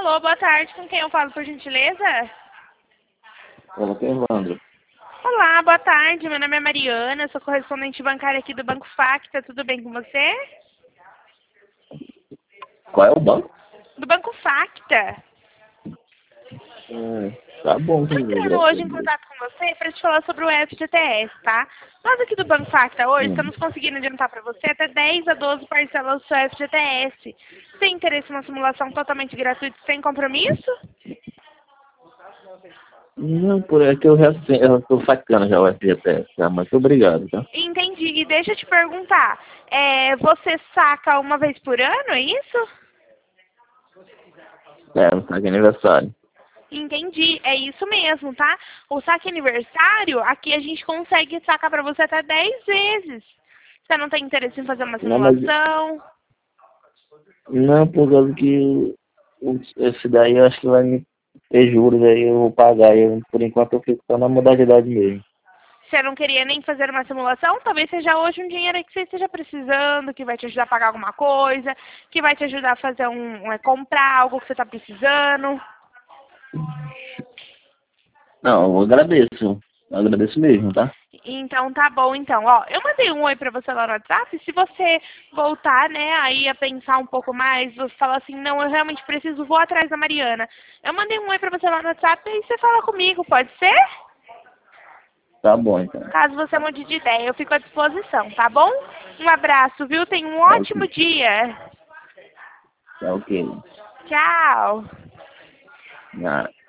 Alô, boa tarde. Com quem eu falo, por gentileza? Fala com o Evandro. Olá, boa tarde. Meu nome é Mariana, sou correspondente bancária aqui do Banco Facta. Tudo bem com você? Qual é o banco? Do Banco Facta. Tá bom Estou comigo, entrando graças a hoje em Deus. contato com você para te falar sobre o FGTS, tá? Nós aqui do Banco Facta hoje Hum. estamos conseguindo adiantar para você até 10 a 12 parcelas do seu FGTS. Tem interesse em uma simulação totalmente gratuita sem compromisso? Não, por é que eu tô sacando já o FGTS, tá? Muito obrigado, tá? Entendi. E deixa eu te perguntar, você saca uma vez por ano, é isso? É, não tá aqui aniversário. Entendi, é isso mesmo, tá? O saque aniversário, aqui a gente consegue sacar para você até 10 vezes. Você não tem interesse em fazer uma Não, mas simulação? não, por causa que esse daí eu acho que vai me ter juros aí, eu vou pagar. Por enquanto eu fico só na modalidade mesmo. Você não queria nem fazer uma simulação? Talvez seja hoje um dinheiro aí que você esteja precisando, que vai te ajudar a pagar alguma coisa, que vai te ajudar a fazer comprar algo que você está precisando. Não, eu agradeço. Eu agradeço mesmo, tá? Então tá bom, então. Ó, eu mandei um oi pra você lá no WhatsApp. Se você voltar, né, aí a pensar um pouco mais, você falar assim, não, eu realmente preciso, vou atrás da Mariana. Eu mandei um oi pra você lá no WhatsApp e você fala comigo, pode ser? Tá bom, então. Caso você mude de ideia, eu fico à disposição, tá bom? Um abraço, viu? Tenha um Tá ótimo ok. dia. Tá ok. Tchau. Ah.